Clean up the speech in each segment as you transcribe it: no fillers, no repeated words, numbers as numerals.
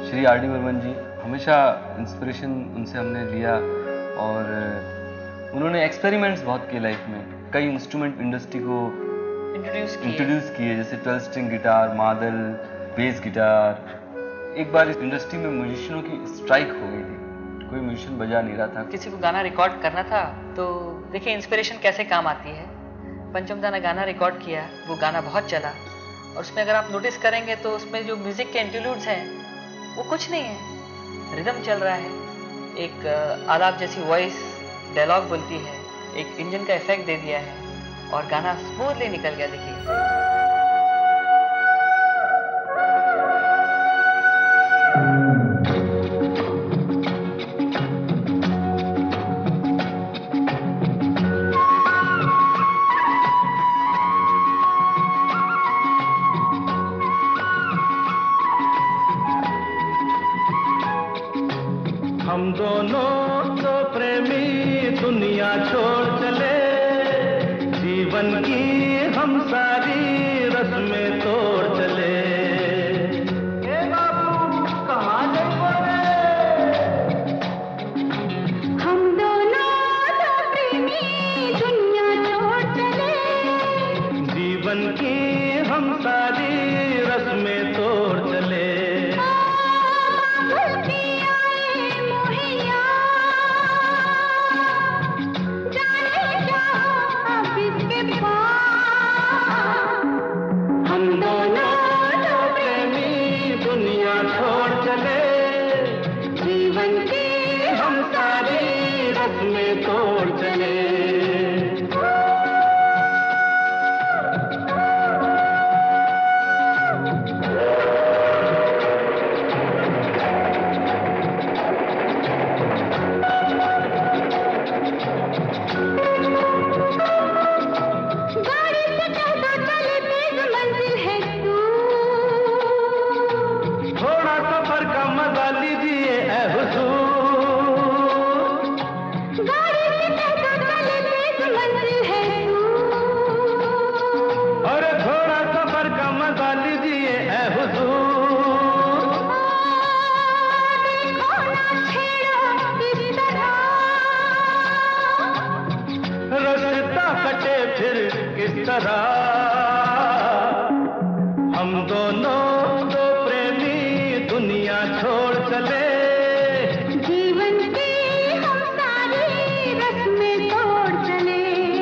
Shri R D Burman ji, हमेशा inspiration उनसे हमने लिया और उन्होंने एक्सपेरिमेंट्स बहुत किए लाइफ में, कई इंस्ट्रूमेंट इंडस्ट्री को इंट्रोड्यूस किए, जैसे 12 स्ट्रिंग गिटार, मादल, बेस गिटार। एक बार इस इंडस्ट्री में म्यूजिशियनों की स्ट्राइक हो गई थी, कोई म्यूजिशियन बजा नहीं रहा था। किसी को गाना रिकॉर्ड करना था तो देखिए इंस्पिरेशन कैसे काम आती है। पंचम दा ने गाना रिकॉर्ड किया, वो गाना बहुत चला और उसमें अगर आप नोटिस करेंगे तो उसमें जो म्यूजिक के इंटरल्यूड्स हैं वो कुछ नहीं है, रिदम चल रहा है, एक आलाप जैसी वॉइस डायलॉग बोलती है, एक इंजन का इफेक्ट दे दिया है और गाना स्मूथली निकल गया। देखिए हम दोनों तो प्रेमी दुनिया छोड़ चले, जीवन की हम सारी रस्में तोड़ चले। ए बाबू कहाँ जाओगे? हम दोनों तो प्रेमी दुनिया छोड़ चले, जीवन की हम सारी रस्में तोड़ चले। हम दोनों तो प्रेमी दुनिया छोड़ चले, जीवन की हम सारी रस्में तोड़ चले। थोड़ा सफर का मजा लीजिए ऐ हुजूर, गाड़ी से कहता चले तेज मंजिल है तू। और थोड़ा सफर का मजा लीजिए ऐ हुजूर। देखो ना छेड़ो इस तरह, रास्ता कटे फिर किस तरह। हम दोनों तो प्रेमी दुनिया छोड़ चले, जीवन की हम सारी रस्में तोड़ चले।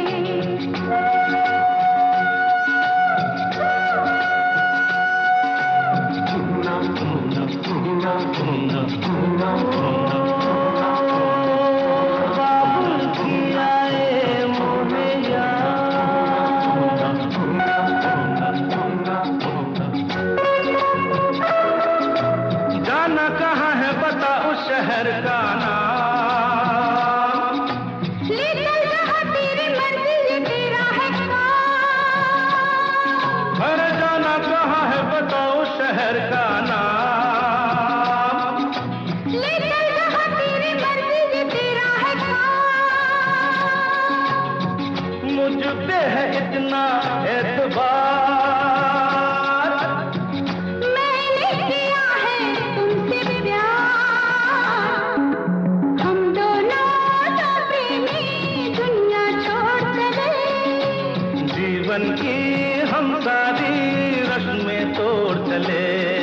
बाबुल की आए मोहैया, जाना कहाँ है बता उस शहर का नाम। ले चल जहाँ तेरी मंजिल तेरा है काम। अरे जाना कहाँ है बता उस शहर का नाम। ले चल जहाँ तेरी मंजिल तेरा है काम। मुझ पे है इतना एतबार, मैंने किया है तुमसे प्यार। हम दोनों तो प्रेमी दुनिया छोड़ चले, जीवन की हम सारी रस्में तोड़ चले।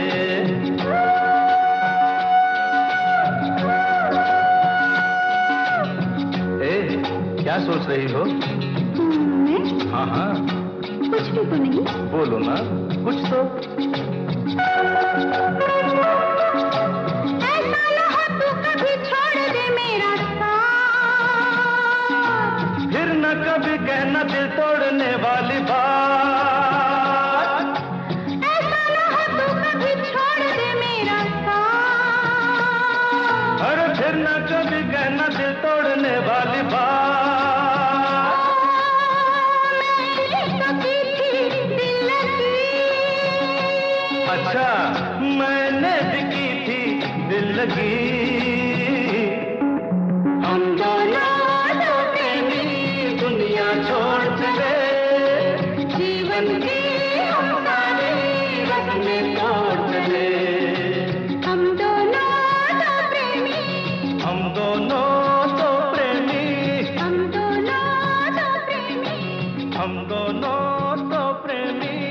ए, क्या सोच रही हो? मैं हाँ हाँ कुछ भी तो नहीं। बोलो ना कुछ तो। ऐसा ना हो तू कभी छोड़ दे मेरा साथ, फिर न कभी कहना दिल तोड़ने वाली बात। ऐसा ना हो तू कभी छोड़ दे मेरा साथ। अरे फिर न कभी कहना दिल तोड़ने वाली बात। अच्छा मैंने भी की थी दिल लगी। हम दोनों तो प्रेमी दुनिया छोड़ चले, जीवन की हम सारी रस्में तोड़ चले। हम दोनों दोनों तो प्रेमी, हम दोनों तो प्रेमी, हम दोनों तो प्रेमी।